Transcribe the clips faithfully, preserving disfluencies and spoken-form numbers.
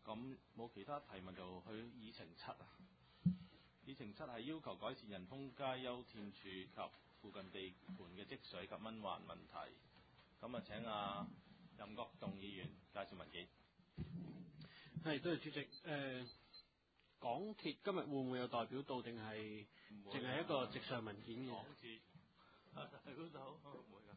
咁冇其他提問就去議程七啊。議程七係要求改善仁豐街休憩處及附近地盤嘅積水及蚊患問題。咁啊請阿任國棟議員介紹文件。 係，多謝主席。誒、呃，港鐵今日會唔會有代表到，定係淨係一個直上文件嘅？ 港鐵係嗰度唔會㗎。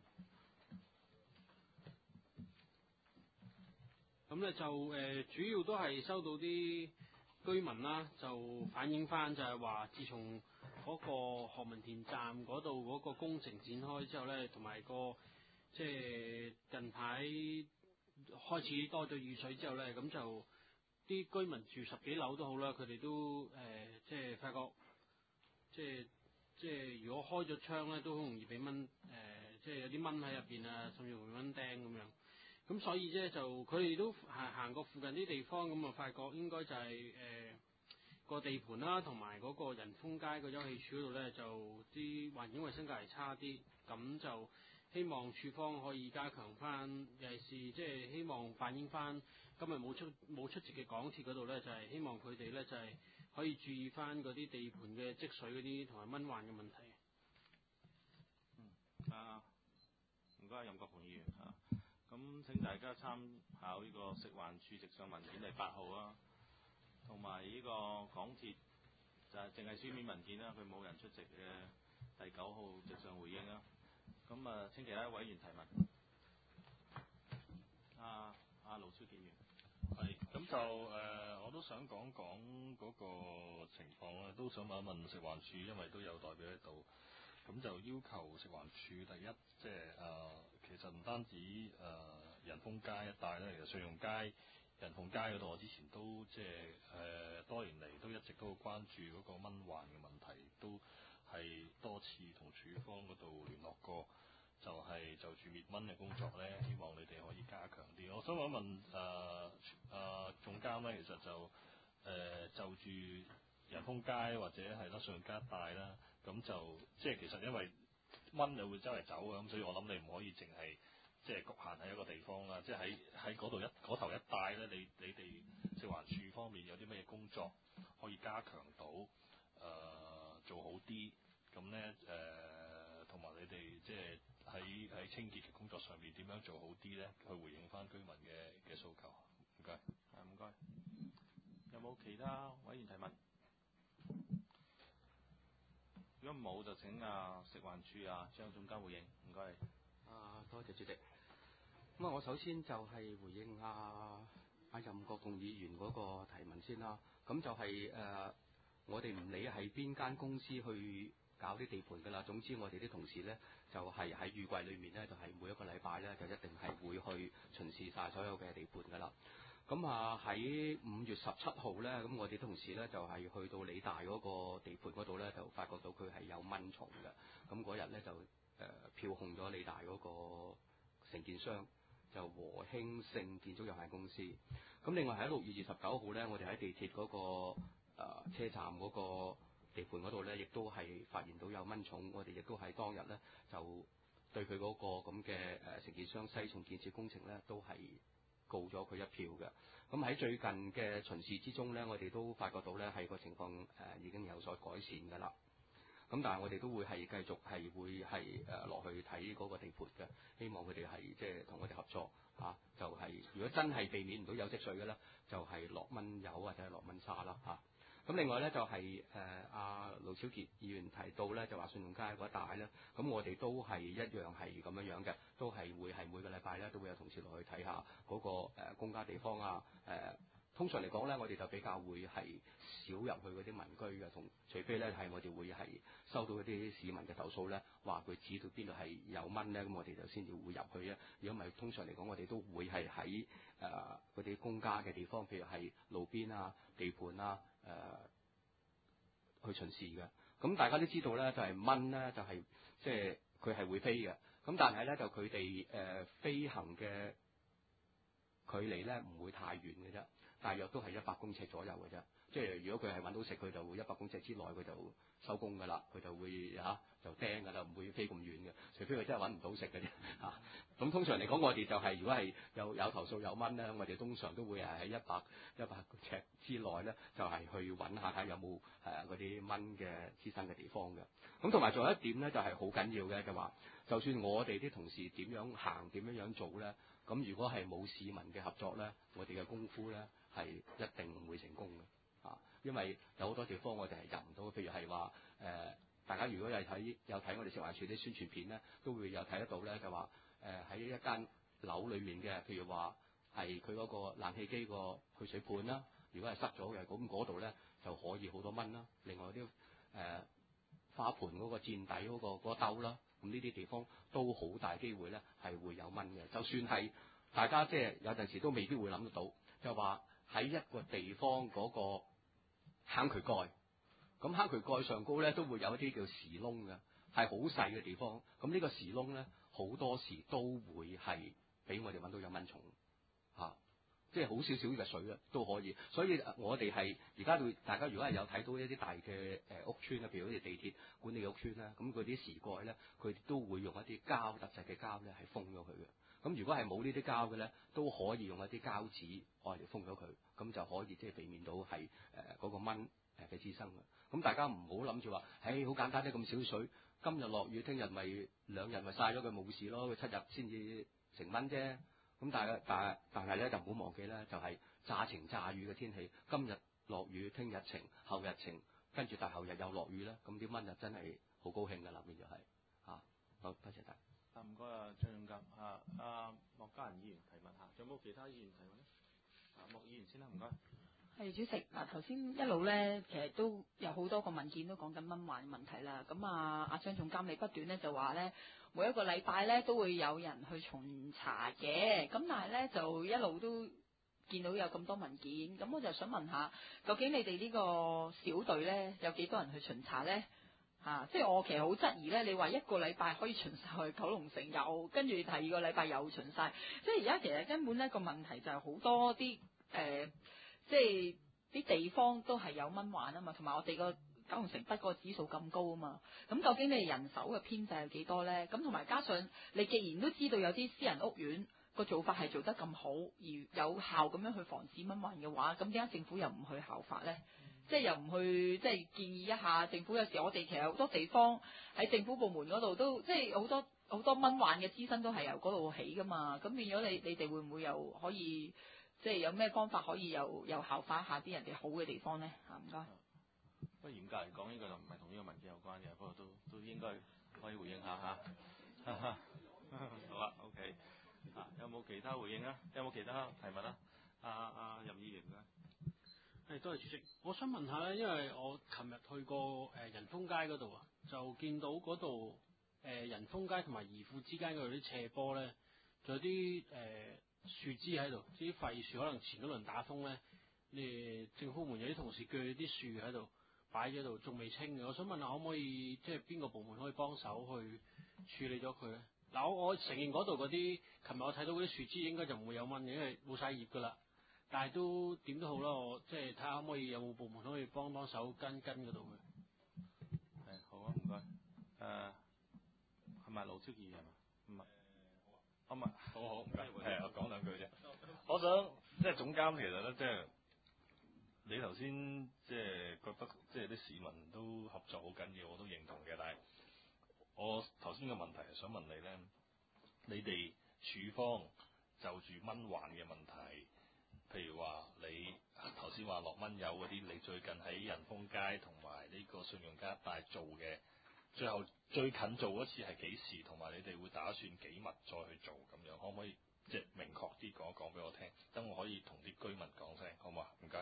咁咧就誒、呃，主要都係收到啲居民啦，就反映翻就係話，自從嗰個何文田站嗰度嗰個工程展開之後咧，同埋個即係近排開始多咗雨水之後咧，咁就啲居民住十幾樓都好啦，佢哋都誒、呃、即係發覺，即係即係如果開咗窗咧，都好容易俾蚊誒、呃，即係有啲蚊喺入邊啊，甚至乎蚊叮咁樣。咁所以咧就佢哋都行行過附近啲地方，咁啊發覺應該就係誒個地盤啦，同埋嗰個仁豐街個休憩處嗰度咧，就啲環境衞生較為差啲，咁就希望處方可以加強翻，尤其是即係希望反映翻今日冇出冇出席嘅港鐵嗰度咧，就係、是、希望佢哋咧就係、是、可以注意翻嗰啲地盤嘅積水嗰啲同埋蚊患嘅問題。 嗯，啊，唔該，任國雄議員嚇。咁請大家參考呢個食環署直上文件第八號啊，同埋呢個港鐵就係淨係書面文件啦，佢冇人出席嘅第九號直上回應啊。咁啊，請其他委員提問。啊啊，盧超傑議員。 係，咁就誒、呃，我都想講講嗰個情況啦，都想問一問食環署，因為都有代表喺度。咁就要求食環署第一，即係誒，其實唔單止誒仁豐街一帶咧，其實信用街、仁鳳街嗰度，我之前都即係誒多年嚟都一直都好關注嗰個蚊患嘅問題，都係多次同署方嗰度聯絡過，就係、是、就住滅蚊嘅工作咧，希望你哋可以加強啲。我想問一問誒誒總監咧，其實就誒、呃、就住仁豐街或者係啦信用街一帶啦。咁就即係其實因為蚊就會周圍走啊，咁所以我諗你唔可以淨係即係局限喺一個地方啦，即係喺喺嗰度一嗰頭一帶咧，你你哋食環署方面有啲咩工作可以加強到誒、呃、做好啲，咁咧誒同埋你哋即係喺喺清潔嘅工作上面點樣做好啲咧，去回應翻居民嘅嘅訴求。唔該， 係唔該。有冇其他委員提問？如果冇就請啊食環署啊張總監回應，唔該。 啊，多謝主席。咁啊，我首先就係回應阿阿任國棟議員嗰個提問先啦。咁就係、是、誒、呃，我哋唔理係邊間公司去搞啲地盤㗎啦。總之我哋啲同事咧就係喺雨季裏面咧，就係、是、每一個禮拜咧就一定係會去巡視晒所有嘅地盤㗎啦。咁啊喺五月十七號咧，咁我哋同事咧就係、是、去到理大嗰個地盤嗰度咧，就發覺到佢係有蚊蟲嘅。咁嗰日咧就誒、呃、票控咗理大嗰個承建商，就和興盛建築有限公司。咁另外喺六月二十九號咧，我哋喺地鐵嗰、那個誒、呃、車站嗰個地盤嗰度咧，亦都係發現到有蚊蟲。我哋亦都係當日咧就對佢嗰個咁嘅誒承建商西重建設工程咧，都係告咗佢一票嘅。咁喺最近嘅巡視之中咧，我哋都發覺到咧係個情況誒、呃、已經有所改善㗎啦。咁但係我哋都會係繼續係會係誒落去睇嗰個地盤嘅，希望佢哋係即係同我哋合作嚇、啊，就係、是、如果真係避免唔到有積水嘅咧，就係、是、落蚊油或者係落蚊沙啦嚇。咁、啊、另外咧就係誒阿盧超傑議員提到咧，就話信用街嗰一帶咧，咁我哋都係一樣係咁樣樣嘅，都係會係每個禮拜咧都會有同事落去睇下嗰個誒公家地方啊誒。呃通常嚟講咧，我哋就比較會係少入去嗰啲民居嘅，同除非咧係我哋會係收到一啲市民嘅投訴咧，話佢指到邊度係有蚊咧，咁我哋就先至會入去啊。如果唔係，通常嚟講，我哋都會係喺誒嗰啲公家嘅地方，譬如係路邊啊、地盤啊誒、呃、去巡視嘅。咁大家都知道咧，就係、是、蚊咧，就係即係佢係會飛嘅。咁但係咧，就佢哋誒飛行嘅距離咧唔會太遠嘅啫，大約都係一百公尺左右嘅啫。即係如果佢係揾到食，佢就會一百公尺之內佢就收工㗎啦，佢就會嚇、啊、就釘㗎啦，唔會飛咁遠嘅。除非佢真係揾唔到食嘅啫嚇。咁、啊、通常嚟講，我哋就係、是、如果係有有投訴有蚊咧，我哋通常都會係喺一百一百尺之內咧，就係、是、去揾下睇有冇誒嗰啲蚊嘅滋生嘅地方嘅。咁同埋仲有一點咧，就係好緊要嘅，就話就算我哋啲同事點樣行點樣樣做咧，咁如果係冇市民嘅合作咧，我哋嘅功夫咧係一定唔會成功嘅。啊，因為有好多地方我哋係入唔到，譬如係話誒，大家如果有睇有睇我哋食環署啲宣傳片咧，都會有睇得到咧，就話誒喺一間樓裡面嘅，譬如話係佢嗰個冷氣機個去水盤啦，如果係塞咗嘅，咁嗰度咧就可以好多蚊啦。另外啲誒、呃、花盆嗰個墊底嗰、嗰個嗰、嗰個兜啦，咁呢啲地方都好大機會咧係會有蚊嘅。就算係大家即係有陣時都未必會諗得到，就話喺一個地方嗰、嗰個坑渠蓋，咁坑渠蓋上高咧都會有一啲叫匙窿嘅，係好細嘅地方。咁呢個匙窿咧，好多時都會係俾我哋揾到有蚊蟲嚇、啊，即係好少少嘅水咧都可以。所以我哋係而家對大家如果係有睇到一啲大嘅誒屋邨啊，譬如好似地鐵管理屋邨啦，咁嗰啲匙蓋咧，佢都會用一啲膠特製嘅膠咧係封咗佢嘅。咁如果係冇呢啲膠嘅咧，都可以用一啲膠紙愛嚟封咗佢，咁就可以即係避免到係誒嗰個蚊誒嘅滋生嘅。咁大家唔好諗住話，誒好簡單啫，咁少水，今日落雨，聽日咪兩日咪曬咗佢冇事咯，佢七日先至成蚊啫。咁但係但係但係咧就唔好忘記咧，就係詐晴詐雨嘅天氣，今日落雨，聽日晴，後日晴，跟住大後日又落雨咧，咁啲蚊就真係好高興㗎啦，變咗係嚇。好，多謝大家。 啊，唔該啊，張勇甲啊，阿莫家人議員提問下，仲有冇其他議員提問咧？啊，莫議員先啦，唔該。 係主席，嗱頭先一路咧，其實都有好多個文件都講緊蚊患問題啦。咁啊，阿張總監你不斷咧就話咧，每一個禮拜咧都會有人去巡查嘅。咁但係咧就一路都見到有咁多文件，咁我就想問下，究竟你哋呢個小隊咧有幾多人去巡查咧？嚇、啊！即係我其實好質疑咧，你話一個禮拜可以巡晒去九龍城，又跟住第二個禮拜又巡晒。即係而家其實根本咧個問題就係好多啲誒、呃，即係啲地方都係有蚊患啊嘛，同埋我哋個九龍城北個指數咁高啊嘛。咁究竟你哋人手嘅編制係幾多咧？咁同埋加上你既然都知道有啲私人屋苑個做法係做得咁好，而有效咁樣去防止蚊患嘅話，咁點解政府又唔去效法咧？即係又唔去，即係建議一下政府。有時我哋其實好多地方喺政府部門嗰度都，即係好多好多蚊患嘅滋生都係由嗰度起噶嘛。咁變咗你你哋會唔會又可以，即係有咩方法可以又又效法一下啲人哋好嘅地方咧？嚇，唔該。 不過嚴格嚟講，呢個就唔係同呢個文件有關嘅，不過都都應該可以回應下嚇。好啦 ，OK。啊，有冇其他回應啊？有冇其他提問啊？阿阿任議員咧。 係，多謝主席。我想問下咧，因為我琴日去過誒、呃、仁豐街嗰度啊，就見到嗰度誒仁豐街同埋怡富之間嗰度啲斜坡咧，仲有啲誒、呃、樹枝喺度，啲廢樹可能前嗰輪打風咧，你政府門有啲同事鋸啲樹喺度擺咗度，仲未清嘅。我想問下，可唔可以即係邊個部門可以幫手去處理咗佢咧？嗱，我我承認嗰度嗰啲，琴日我睇到嗰啲樹枝應該就唔會有蚊嘅，因為冇晒葉㗎啦。但係都點都好啦，我即係睇下可唔可以有冇部門可以幫幫手跟跟嗰度嘅。 係好啊，唔該。誒係咪盧超儀係嘛？唔係。好嘛， 好好唔該。係我講兩句啫。我想即係總監其實咧，即係你頭先即係覺得即係啲市民都合作好緊要，我都認同嘅。但係我頭先嘅問題係想問你咧，你哋處方就住蚊患嘅問題。譬如話你頭先話落蚊友嗰啲，你最近喺仁豐街同埋呢個信用街一帶做嘅，最後最近做嗰次係幾時？同埋你哋會打算幾密再去做咁樣？可唔可以即係明確啲講一講俾我聽，等我可以同啲居民講聲，好唔好啊？唔該。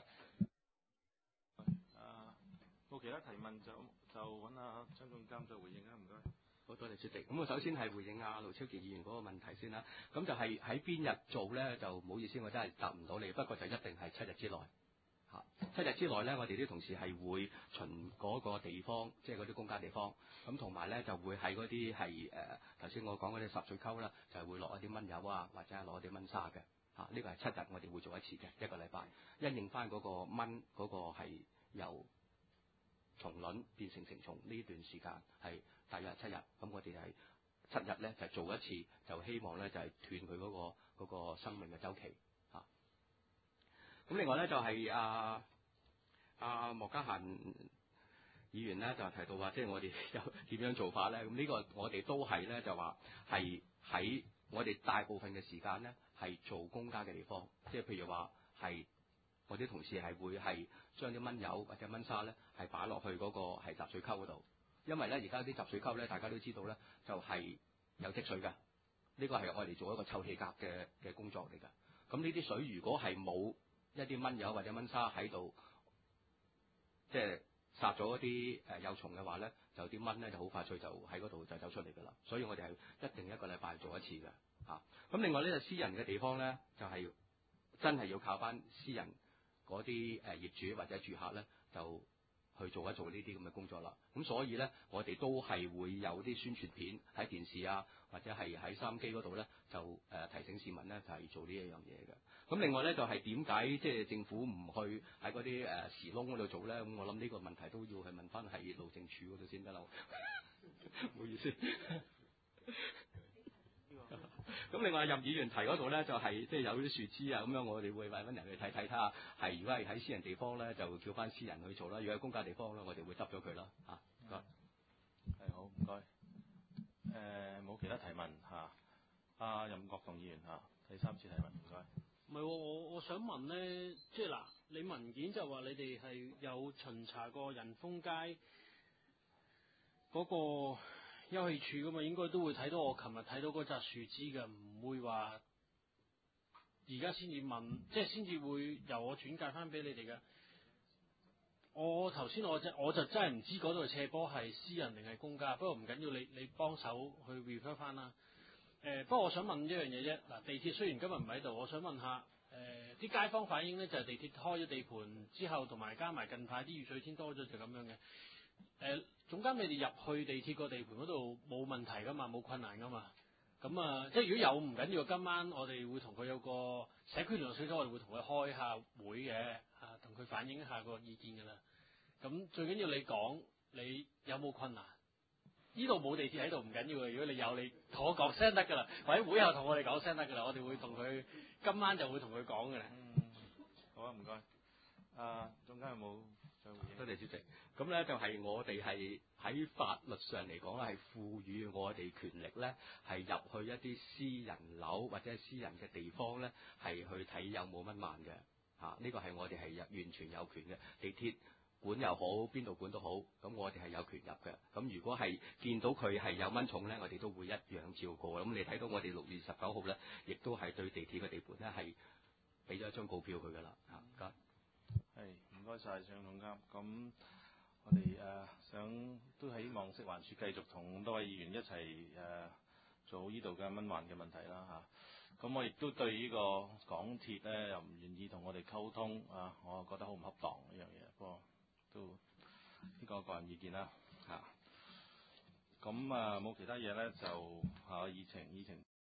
啊，冇其他提問就就揾阿張總監再回應啦，唔該。 好多謝主席。咁我首先係回應阿盧超傑議員嗰個問題先啦。咁就係喺邊日做咧，就唔好意思，我真係答唔到你。不過就一定係七日之內嚇。七日之內咧，我哋啲同事係會巡嗰個地方，即係嗰啲公家地方。咁同埋咧就會喺嗰啲係誒頭先我講嗰啲十水溝啦，就係會落一啲蚊油啊，或者係攞一啲蚊砂嘅嚇、呢、呢個係七日我哋會做一次嘅一個禮拜，因應翻嗰個蚊嗰、嗰個係由蟲卵變成成蟲呢段時間係大約七日，咁我哋係七日咧就做一次，就希望咧就係斷佢嗰個嗰、嗰個生命嘅周期嚇。咁、啊、另外咧就係阿阿莫家嫻議員咧就提到話，即係我哋有點樣做法咧？咁呢個我哋都係咧就話係喺我哋大部分嘅時間咧係做公家嘅地方，即係譬如話係我啲同事係會係將啲蚊油或者蚊砂咧係擺落去嗰個係集水溝嗰度，因為咧而家啲集水溝咧大家都知道咧就係有積水㗎，呢個係我哋做一個臭氣夾嘅嘅工作嚟㗎。咁呢啲水如果係冇一啲蚊油或者蚊砂喺度，即係殺咗一啲誒幼蟲嘅話咧，就啲蚊咧就好快脆就喺嗰度就走出嚟㗎啦。所以我哋係一定一個禮拜做一次嘅嚇。咁、啊、另外呢個私人嘅地方咧，就係、是、真係要靠翻私人嗰啲誒業主或者住客咧，就去做一做呢啲咁嘅工作啦。咁所以咧，我哋都係會有啲宣傳片喺電視啊，或者係喺收音機嗰度咧，就誒、呃、提醒市民咧就係、是、做呢一樣嘢嘅。咁另外咧就係點解即係政府唔去喺嗰啲誒時窿嗰度做咧？咁我諗呢個問題都要去問翻係路政署嗰度先得啦。唔好意思。咁另外任議員提嗰度咧，就係即係有啲樹枝啊，咁樣我哋會揾翻人去睇睇，睇下係如果係喺私人地方咧，就叫翻私人去做啦；如果喺公家地方咧，我哋會執咗佢啦。嚇、啊，唔該。 係好，唔該。誒、呃，冇其他提問嚇。阿、啊、任國棟議員嚇、啊，第三次提問，唔該。 唔係喎，我我想問咧，即係嗱，你文件就話你哋係有巡查過仁豐街嗰個休憩處噶嘛，應該都會睇到我琴日睇到嗰紮樹枝㗎，唔會話而家先至問，即係先至會由我轉介翻俾你哋㗎。我頭先我就我就真係唔知嗰度斜坡係私人定係公家，不過唔緊要，你你幫手去 refer 翻啦。誒、呃，不過我想問一樣嘢啫。嗱，地鐵雖然今日唔喺度，我想問下誒啲、呃、街坊反映咧，就係、是、地鐵開咗地盤之後，同埋加埋近排啲雨水天多咗就咁樣嘅。誒、呃，總監你哋入去地鐵個地盤嗰度冇問題噶嘛，冇困難噶嘛。咁啊、呃，即係如果有唔緊要，今晚我哋會同佢有個社區聯絡小組，我哋會同佢開下會嘅，啊，同佢反映一下個意見㗎啦。咁最緊要你講你有冇困難？呢度冇地鐵喺度唔緊要嘅，如果你有，你同我講聲得㗎啦，或者會後同我哋講聲得㗎啦，我哋會同佢今晚就會同佢講㗎啦。 嗯，好啊，唔該。啊，總監有冇再回應？ 多謝主席。咁咧就係我哋係喺法律上嚟講咧，係賦予我哋權力咧，係入去一啲私人樓或者係私人嘅地方咧，係去睇有冇蚊患嘅。嚇、啊，呢、這個係我哋係完全有權嘅。地鐵管又好，邊度管都好，咁我哋係有權入嘅。咁如果係見到佢係有蚊蟲咧，我哋都會一樣照過。咁你睇到我哋六月十九號咧，亦都係對地鐵嘅地盤咧係俾咗一張告票佢噶啦。嚇，唔該。 係，唔該晒，張總監。咁我哋誒、呃、想都希望食環署繼續同多位議員一齊誒、呃、做好呢度嘅蚊患嘅問題啦嚇。咁、啊、我亦都對呢個港鐵咧又唔願意同我哋溝通啊，我覺得好唔恰當呢樣嘢。不過都呢個個人意見啦嚇。咁啊冇其他嘢咧就下個議程議程。